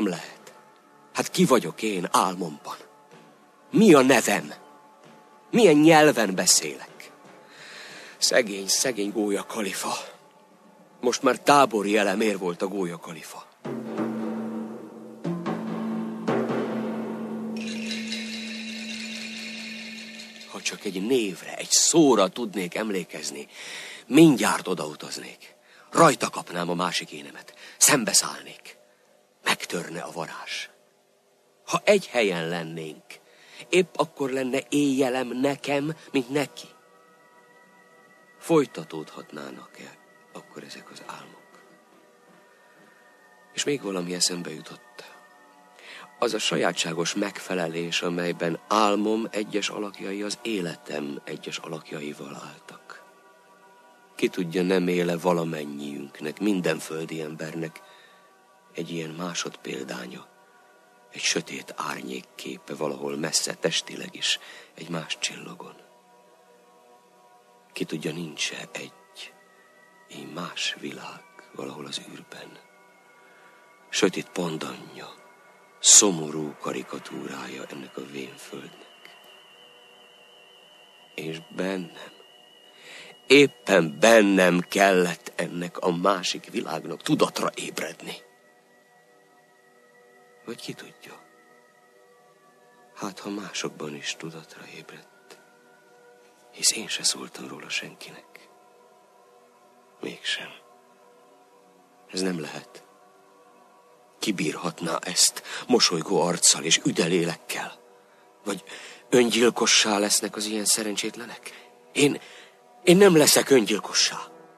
Lehet. Hát ki vagyok én álmomban? Mi a nevem? Milyen nyelven beszélek? Szegény Gólya Kalifa. Most már tábori elemér volt a Gólya Kalifa. Ha csak egy névre, egy szóra tudnék emlékezni, mindjárt odautaznék. Rajta kapnám a másik énemet. Szembeszállnék. Megtörne a varázs. Ha egy helyen lennénk, épp akkor lenne éjjelem nekem, mint neki. Folytatódhatnának-e akkor ezek az álmok? És még valami eszembe jutott. Az a sajátságos megfelelés, amelyben álmom egyes alakjai az életem egyes alakjaival álltak. Ki tudja, nem éle valamennyiünknek, minden földi embernek egy ilyen másodpéldánya, egy sötét árnyék képe valahol messze testileg is, egy más csillagon. Ki tudja, nincs-e egy más világ valahol az űrben. Sötét pandanja, szomorú karikatúrája ennek a vén földnek. És éppen bennem kellett ennek a másik világnak tudatra ébredni. Vagy ki tudja? Hát, ha másokban is tudatra ébredt, hisz én se szóltam róla senkinek. Mégsem. Ez nem lehet. Ki bírhatná ezt mosolygó arccal és üdelélekkel? Vagy öngyilkossá lesznek az ilyen szerencsétlenek? Én nem leszek öngyilkossá.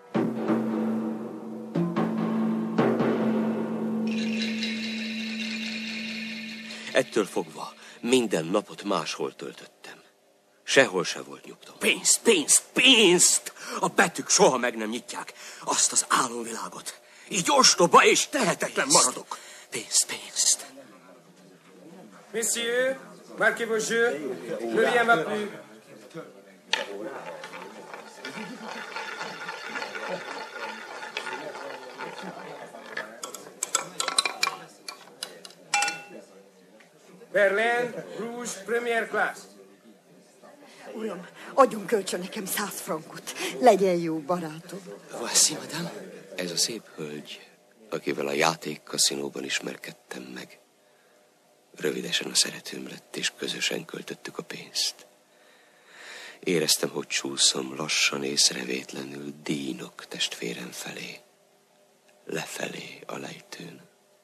Ettől fogva minden napot máshol töltöttem. Sehol se volt nyugtom. Pénzt! A betűk soha meg nem nyitják azt az álomvilágot. Így ostoba és tehetetlen maradok. Pénzt. Messieurs, marquez vos jeux. Le rien m'a plu. Berlin, Rouge, première classe. Uram, adjon kölcsön nekem 100 frankot. Legyen jó barátom. Voici, madame. Ez a szép hölgy, akivel a játékkaszinóban ismerkedtem meg. Rövidesen a szeretőm lett, és közösen költöttük a pénzt. Éreztem, hogy csúszom lassan, észrevétlenül Dínok testvérem felé. Lefelé a lejtőn.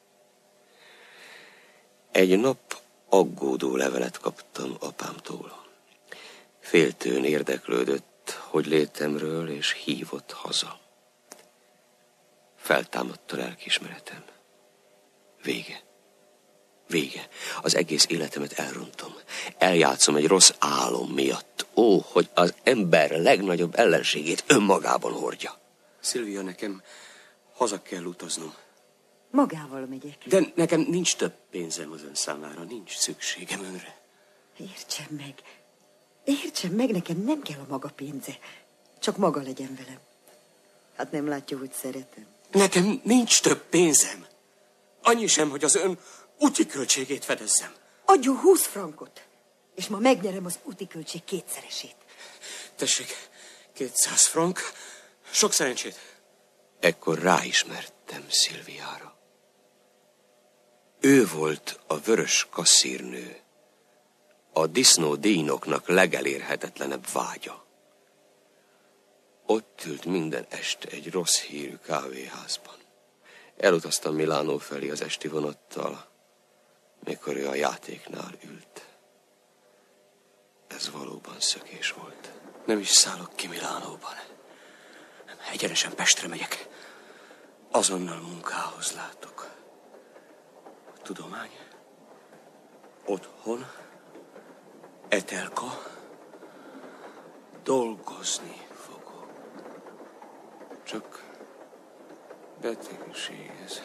Egy nap aggódó levelet kaptam apámtól. Féltőn érdeklődött, hogy létemről, és hívott haza. Feltámadt a lelkiismeretem. Vége. Az egész életemet elrontom. Eljátszom egy rossz álom miatt. Ó, hogy az ember legnagyobb ellenségét önmagában hordja. Szilvia, nekem haza kell utaznom. Magával megyek. De nekem nincs több pénzem az ön számára, nincs szükségem önre. Értsen meg, nekem nem kell a maga pénze. Csak maga legyen velem. Hát nem látja, hogy szeretem. Nekem nincs több pénzem. Annyi sem, hogy az ön úti költségét fedezzem. Adjon 20 frankot, és ma megnyerem az úti költség 2-szeresét. Tessék, 200 frank. Sok szerencsét. Ekkor ráismertem Szilviára. Ő volt a vörös kasszírnő, a disznó Dínoknak legelérhetetlenebb vágya. Ott ült minden este egy rossz hírű kávéházban. Elutaztam Milánó felé az esti vonattal, mikor ő a játéknál ült. Ez valóban szökés volt. Nem is szállok ki Milánóban. Egyenesen Pestre megyek. Azonnal munkához látok. Tudomány, otthon, Etelka, dolgozni fogok. Csak betegség ez.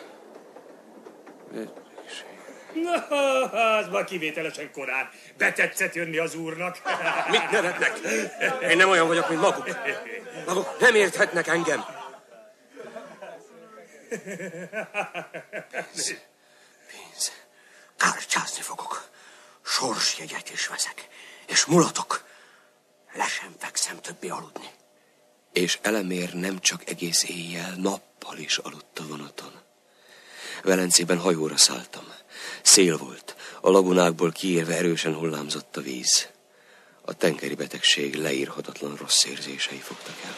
Na, hát ma kivételesen korán. Betetszett jönni az úrnak. Mit nevetnek? Én nem olyan vagyok, mint maguk. Maguk nem érthetnek engem. Pénz. Kártyázni fogok. Sorsjegyet is veszek. És mulatok. Le sem fekszem többé aludni. És Elemér nem csak egész éjjel, nappal is aludt a vonaton. Velencében hajóra szálltam. Szél volt, a lagunákból kiérve erősen hullámzott a víz. A tengeri betegség leírhatatlan rossz érzései fogtak el.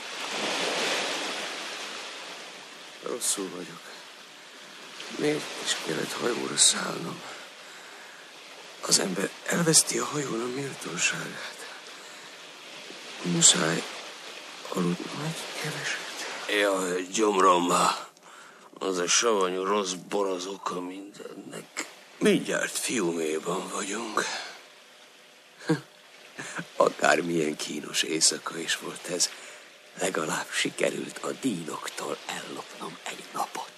Rosszul vagyok. Miért is kellett hajóra szállnom? Az ember elveszti a hajón a méltóságát. Muszáj aludnom egy keveset. Jaj, gyomromba. Az a savanyú rossz bor az oka mindennek. Mindjárt fiuméban vagyunk. Akármilyen kínos éjszaka is volt ez, legalább sikerült a dínoktól ellopnom egy napot.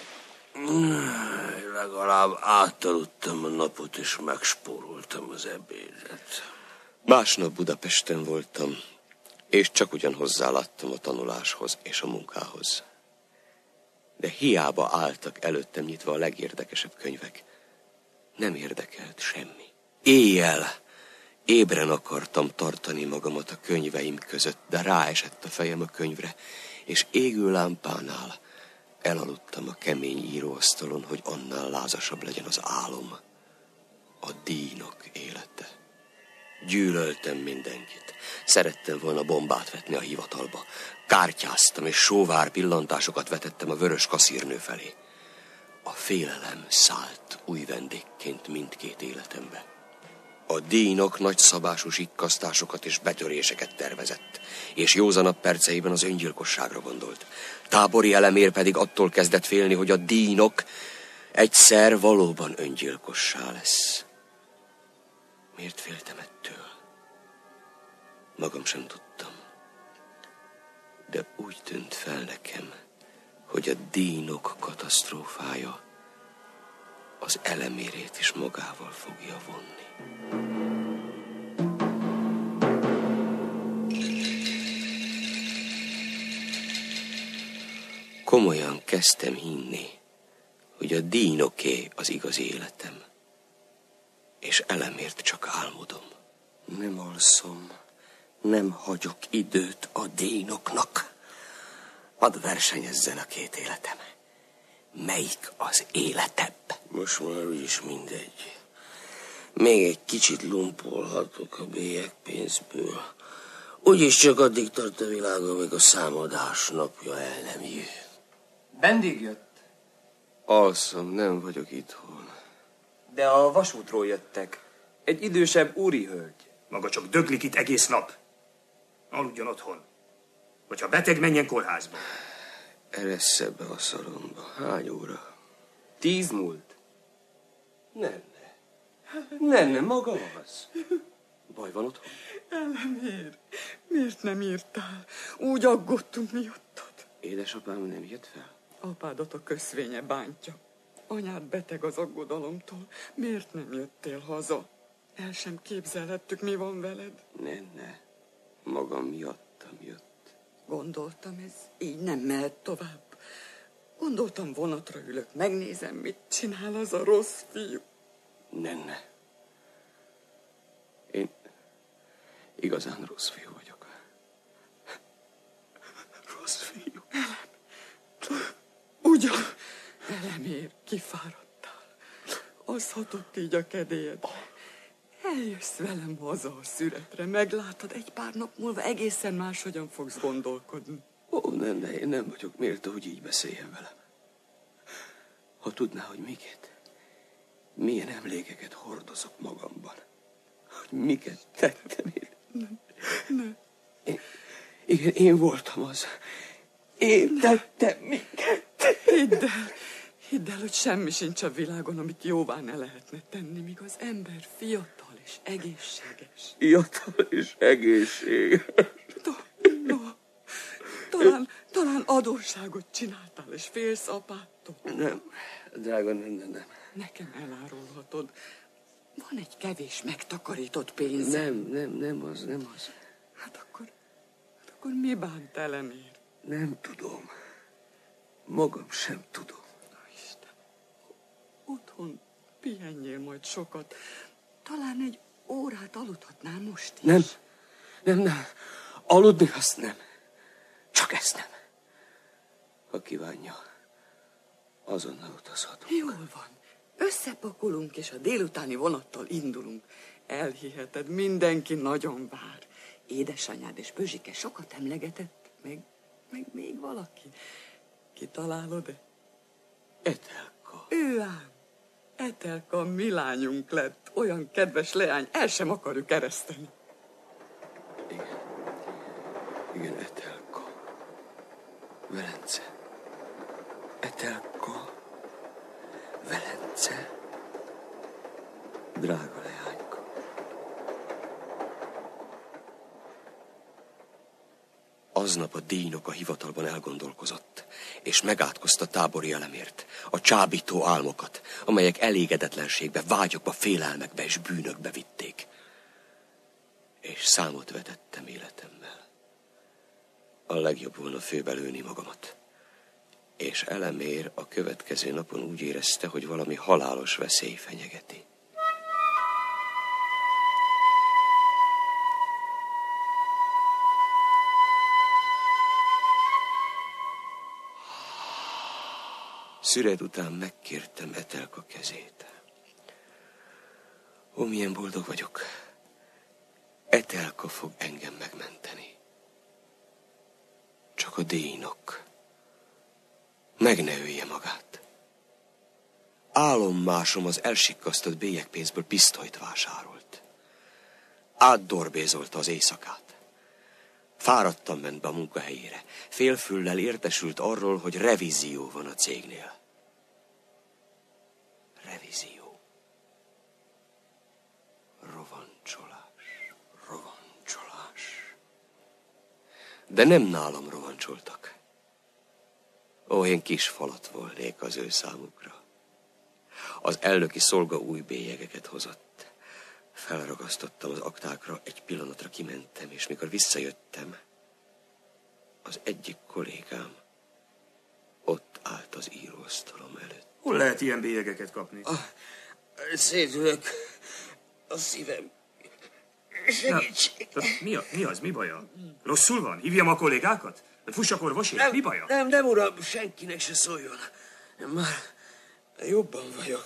Legalább átaludtam a napot, és megspóroltam az ebédet. Másnap Budapesten voltam, és csak ugyan hozzáláttam a tanuláshoz és a munkához. De hiába álltak előttem nyitva a legérdekesebb könyvek. Nem érdekelt semmi. Éjjel ébren akartam tartani magamat a könyveim között, de ráesett a fejem a könyvre, és égő lámpánál elaludtam a kemény íróasztalon, hogy annál lázasabb legyen az álom. A dínok élete. Gyűlöltem mindenkit. Szerettem volna bombát vetni a hivatalba. Kártyáztam, és sóvár pillantásokat vetettem a vörös kaszírnő felé. A félelem szállt új vendégként mindkét életembe. A dínok nagyszabású sikkasztásokat és betöréseket tervezett, és józanabb perceiben az öngyilkosságra gondolt. Tábori Elemér pedig attól kezdett félni, hogy a dínok egyszer valóban öngyilkossá lesz. Miért féltem ettől? Magam sem tudtam. De úgy tűnt fel nekem, hogy a dínok katasztrófája az Elemérét is magával fogja vonni. Komolyan kezdtem hinni, hogy a dínoké az igazi életem, és Elemért csak álmodom. Nem alszom, nem hagyok időt a dínoknak. Hadd versenyezzen a két életem. Melyik az életebb? Most már úgyis mindegy. Még egy kicsit lumpolhatok a bélyegpénzből. Úgyis csak addig tart a világon, amíg a számadás napja el nem jön. Bendig jött. Alszom, nem vagyok itthon. De a vasútról jöttek. Egy idősebb úri hölgy. Maga csak döglik itt egész nap. Aludjon otthon. Vagy ha beteg, menjen kórházba. Eressze be a szalomba. Hány óra? 10 múlt. Nem, maga az. Baj van otthon? Elemér, miért nem írtál? Úgy aggódtunk miattad. Édesapám nem jött fel? Apádat a köszvénye bántja. Anyád beteg az aggodalomtól. Miért nem jöttél haza? El sem képzelhettük, mi van veled. Ne. Magam miattam jött. Gondoltam, ez így nem mehet tovább. Gondoltam, vonatra ülök, megnézem, mit csinál az a rossz fiú. Ne. Én igazán rossz fiú vagyok. Rossz fiú. Ugyan, Elemér, kifáradtál. Az hatott így a kedélyed. Eljössz velem haza a szüretre, meglátod, egy pár nap múlva egészen máshogyan fogsz gondolkodni. Ó, ne, én nem vagyok méltó, hogy így beszéljen velem. Ha tudná, hogy miket, milyen emlékeket hordozok magamban, hogy miket tettem én. Ne. Igen, én voltam az. Én tettem miket. Hidd el, hogy semmi sincs a világon, amit jóvá ne lehetne tenni, míg az ember fiatal és egészséges. Fiatal és egészséges. Talán adósságot csináltál, és félsz apától. Nem, drága, nem. Nekem elárulhatod. Van egy kevés megtakarított pénz. Nem az. Hát akkor mi bánt Elemér? Nem tudom. Magam sem tudom. Isten, ott Pihenjél majd sokat. Talán egy órát aludhatnál most is. Nem. Aludni azt nem. Csak ezt nem. Ha kívánja, azonnal utazhatunk. Jól van. Összepakolunk, és a délutáni vonattal indulunk. Elhiheted, mindenki nagyon vár. Édesanyád és Bözsike sokat emlegetett, meg még valaki. Kitalálod-e? Etelka. Ő ám. Etelka mi lányunk lett. Olyan kedves leány, el sem akarjuk ereszteni. Igen, Etelka. Velence. Etelka. Velence. Drága leányka. Aznap a díjnok a hivatalban elgondolkozott, és megátkozta tábori elemért, a csábító álmokat, amelyek elégedetlenségbe, vágyakba, félelmekbe és bűnökbe vitték. És számot vetettem életemmel. A legjobb volna főbelőni magamat. És elemér a következő napon úgy érezte, hogy valami halálos veszély fenyegeti. Szüred után megkértem Etelka kezét. Ó, milyen boldog vagyok. Etelka fog engem megmenteni. Csak a díjnok meg ne ölje magát. Álommásom az elsikkasztott bélyegpénzből pisztolyt vásárolt. Átdorbézolta az éjszakát. Fáradtan ment be a munkahelyére. Félfüllel értesült arról, hogy revízió van a cégnél. Revízió. Rovancsolás. De nem nálam rovancsoltak. Ó, én kis falat volnék az ő számukra. Az elnöki szolga új bélyegeket hozott. Felragasztottam az aktákra, egy pillanatra kimentem, és mikor visszajöttem, az egyik kollégám ott állt az íróasztalom előtt. Hol lehet ilyen bélyegeket kapni? Szédülök. A szívem. Segítség. Mi az? Mi baja? Rosszul van? Hívjam a kollégákat? Fussak orvosért? Mi baja? Nem, uram, senkinek se szóljon. Már jobban vagyok.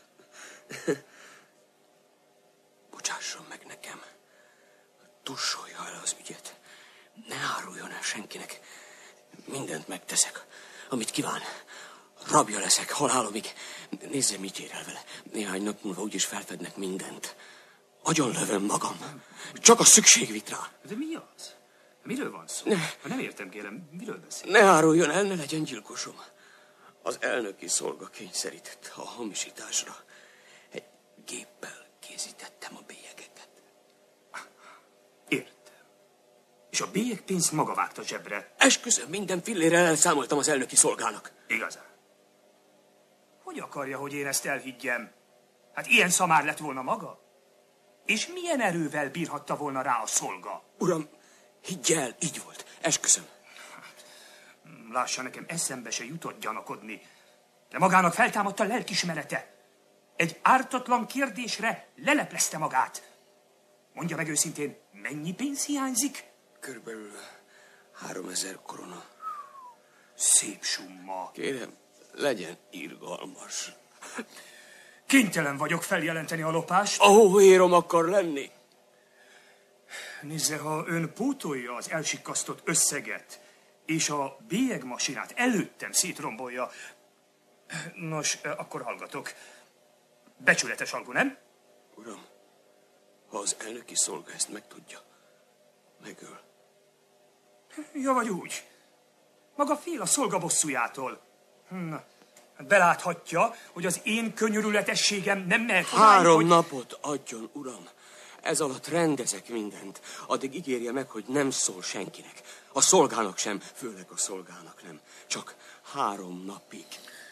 Bocsásson meg nekem. Tussolja el az ügyet. Ne áruljon el senkinek. Mindent megteszek, amit kíván. Rabja leszek halálomig. Nézze, mit ér el vele. Néhány nap múlva úgyis felfednek mindent. Agyonlövöm magam. Csak a szükség vit rá. De mi az? Miről van szó? Nem értem, kérem, miről beszél? Ne áruljon el, ne legyen gyilkosom. Az elnöki szolga kényszerített a hamisításra. Egy géppel készítettem a bélyegeket. Értem. És a bélyegpénzt maga vágta zsebre? Esküszöm, minden fillérrel elszámoltam az elnöki szolgának. Igazán? Hogy akarja, hogy én ezt elhiggyem? Hát ilyen szamár lett volna maga? És milyen erővel bírhatta volna rá a szolga? Uram, higgy el, így volt. Esküszöm. Lássa, nekem eszembe se jutott gyanakodni. De magának feltámadt a lelkismerete. Egy ártatlan kérdésre leleplezte magát. Mondja meg őszintén, mennyi pénz hiányzik? Körülbelül 3000 korona. Szép summa. Kérem, legyen irgalmas. Kénytelen vagyok feljelenteni a lopást. A hóhérom akar lenni. Nézze, ha ön pótolja az elsikkasztott összeget, és a bélyegmasinát előttem szétrombolja, nos, akkor hallgatok. Becsületes alkú, nem? Uram, ha az elnöki szolga ezt megtudja, megöl. Ja, vagy úgy. Maga fél a szolga bosszújától. Na, beláthatja, hogy az én könyörületességem nem mehet odáig, 3 napot adjon, uram. Ez alatt rendezek mindent. Addig ígérje meg, hogy nem szól senkinek. A szolgának sem, főleg a szolgának nem. Csak 3 napig.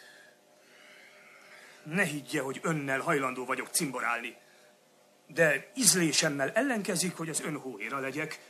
Ne higgye, hogy önnel hajlandó vagyok cimborálni. De ízlésemmel ellenkezik, hogy az ön hóhéra legyek.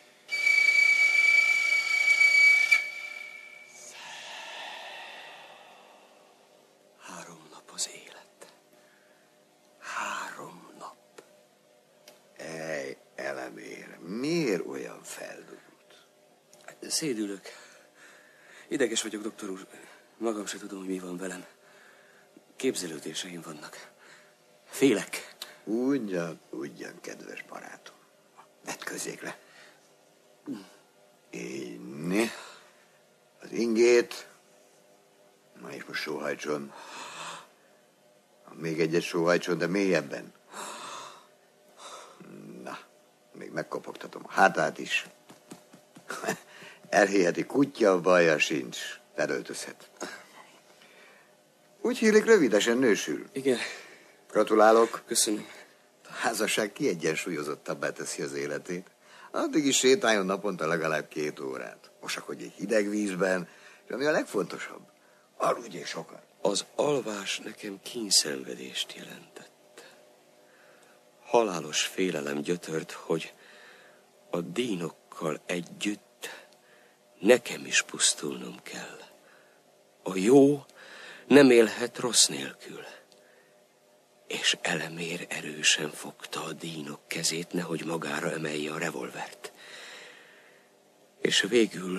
Szédülök. Ideges vagyok, doktor úr. Magam se tudom, hogy mi van velem. Képzelődéseim vannak. Félek. Ugyan, kedves barátom. Vetkőzzék le. Inni. Az ingét. Na és most sóhajtson. Még egyet sóhajtson, de mélyebben. Na, még megkopogtatom a hátát is. Elhiheti kutya, baja sincs. Felöltözhet. Úgy hílik, rövidesen nősül. Igen. Gratulálok. Köszönöm. A házasság kiegyensúlyozottabbá teszi az életét. Addig is sétáljon naponta legalább 2 órát. Mosakodj egy hideg vízben, és ami a legfontosabb, aludjél sokat. Az alvás nekem kínszenvedést jelentett. Halálos félelem gyötört, hogy a dínokkal együtt nekem is pusztulnom kell. A jó nem élhet rossz nélkül. És Elemér erősen fogta a dínok kezét, nehogy magára emelje a revolvert. És végül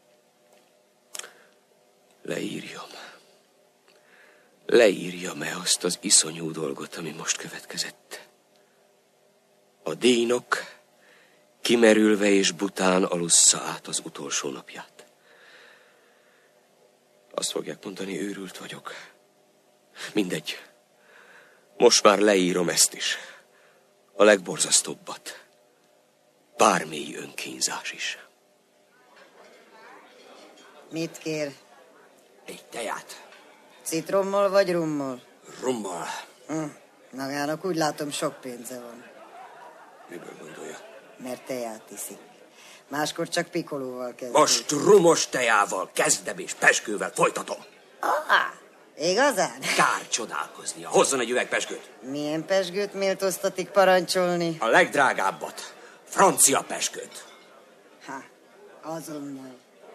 leírjam-e azt az iszonyú dolgot, ami most következett. A dínok kimerülve és bután alussza át az utolsó napját. Azt fogják mondani, őrült vagyok. Mindegy. Most már leírom ezt is. A legborzasztóbbat. Bármely önkínzás is. Mit kér? Egy teját. Citrommal vagy rummal? Rummal. Magának úgy látom, sok pénze van. Miből gondolja? Mert teját iszik. Máskor csak pikolóval kezd. Most rumos tejával kezdem és pezsgővel folytatom. Igazán? Kár csodálkoznia. Hozzon egy üveg pezsgőt. Milyen pezsgőt méltóztatik parancsolni? A legdrágábbat. Francia pezsgőt. Azonnal.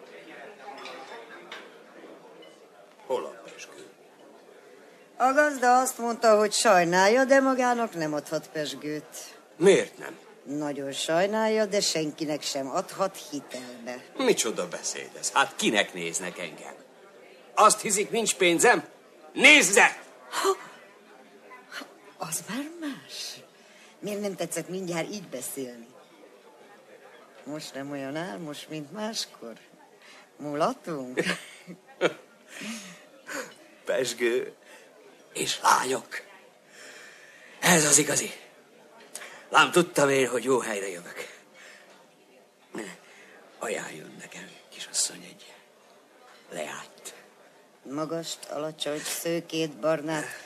Hol a pezsgő? A gazda azt mondta, hogy sajnálja, de magának nem adhat pezsgőt. Miért nem? Nagyon sajnálja, de senkinek sem adhat hitelbe. Micsoda beszéd ez? Hát kinek néznek engem? Azt hiszik, nincs pénzem? Nézze! Az már más. Miért nem tetszett mindjárt így beszélni? Most nem olyan álmos, mint máskor. Mulatunk? Pezsgő és lányok. Ez az igazi. Lám tudtam én, hogy jó helyre jövök. Ajánljon nekem, kisasszony, egy leányt. Magast, alacsony, szőkét, barnát.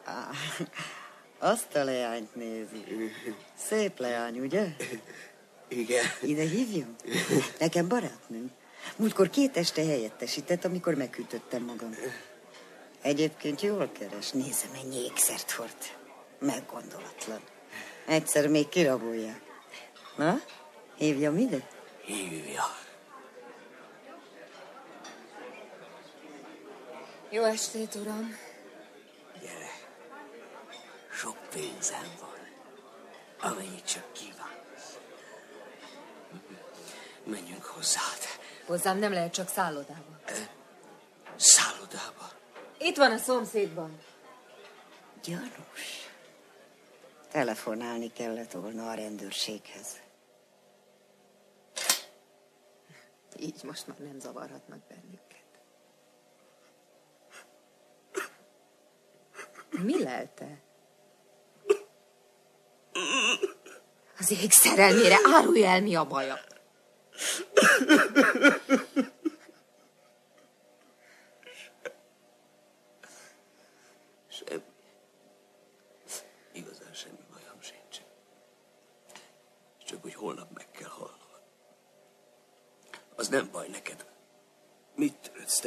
Azt a leányt nézi. Szép leány, ugye? Igen. Ide hívjon? Nekem barátnőm. Múltkor 2 este helyettesített, amikor meghűtöttem magam. Egyébként jól keres. Nézze, mennyi ékszert hord. Meggondolatlan. Egyszer még kirabolják. Na, hívjam ide? Hívja. Jó estét, uram. Gyere. Sok pénzem van. Amennyit csak kívánsz. Menjünk hozzád. Hozzám nem lehet, csak szállodába. Szállodába? Itt van a szomszédban. Gyanús. Telefonálni kellett volna a rendőrséghez. Így most már nem zavarhatnak bennünket. Mi lelte? Az ég szerelmére árulj el, mi a baja. Semmi. Igazán semmi bajom sincs. Csak hogy holnap meg kell halnom. Az nem baj neked.